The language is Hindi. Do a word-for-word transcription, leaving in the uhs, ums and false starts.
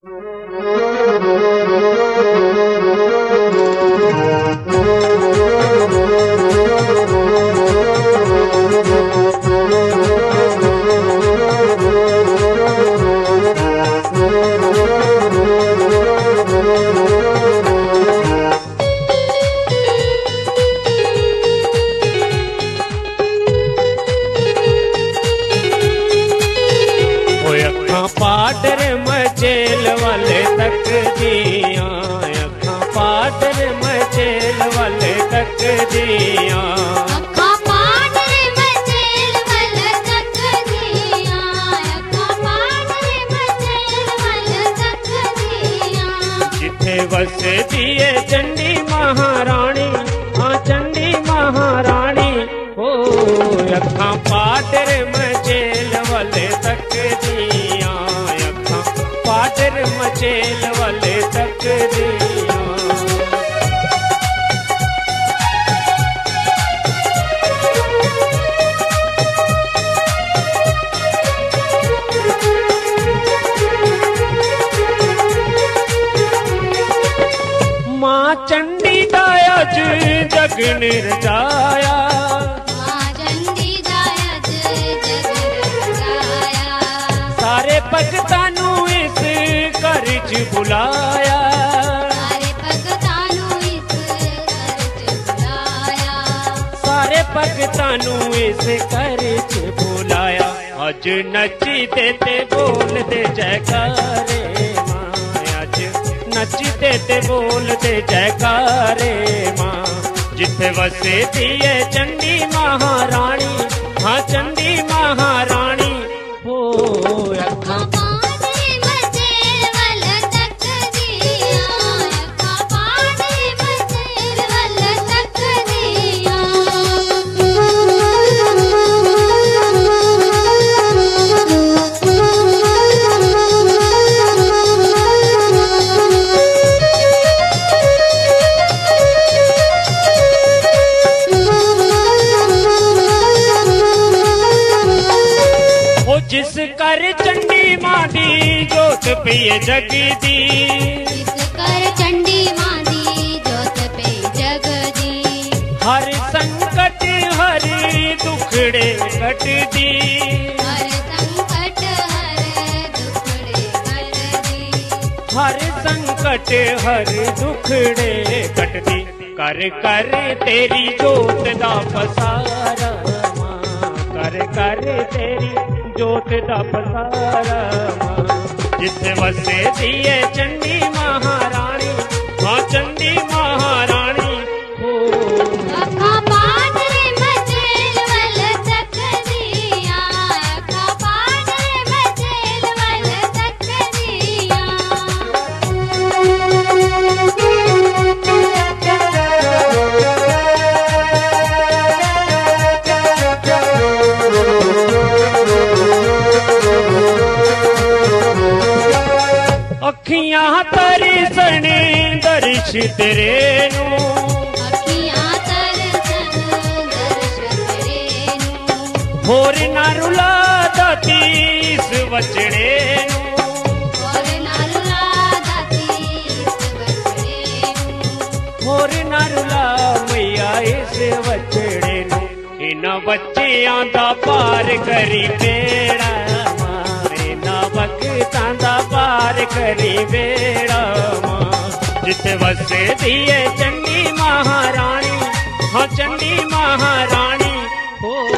पाटर मचेल वाले तक दिया, अखा पाटर मचेल वाले तक दिया, अखा पाटर मचेल वाले तक दिया, अखा पाटर मचेल वाले तक दिया। जिथे वसे दिए चंडी महारानी, हाँ चंडी महारानी हो, अखा पाटर मचेल वाले तक दिया, पाटर मचेल वाले तक दिया। माँ चंडी दाया जग निर्जाया, माँ चंडी दाया जग निर्जाया, सारे भगतां नू इस घर च बुलाया, सारे भगतां नू इस घर च बुलाया, सारे भगतां नू इस घर च बुलाया। अज नचते ते बोलते जयकारे माँ, अज नचते ते बोलते जयकारे माँ। जिथे वसे दिए चंडी महारानी, हाँ चंडी महारानी हो, अखा पाटर मचेल वाले तक दिया, अखा पाटर मचेल वाले तक दिया। जिस कर चंडी मादी जोत पिए जगदी, जिस कर चंडी मादी जोत पे जगदी, हर संकट हर दुखड़े कटदी, हर संकट हर दुखड़े हरदी, हर संकट हर दुखड़े कटदी। कर कर तेरी जोत दा पसारा माँ, कर कर तेरी जोत दा पसारा माँ। जिथे वसे दिए चंडी महारानी, हाँ चंडी महारानी हो, अखा पाटर मचेल वाले तक दिया, अखा पाटर मचेल वाले तक दिया। अखियां तरी सने दर्श तेरे नू, अखियां तरसन दर्श तेरे नू, होर ना रुला दाती इस वचड़े नू, और ना रुला दाती इस बचड़े नू, होर ना रुला मैया इस वचड़े नू। इन्हां बच्चियां दा पार करी बेड़ा मां, इन्हां भगतां दा पार करी बेड़ा मां। जिथे वसे दिए चंडी महारानी, हाँ चंडी महारानी हो,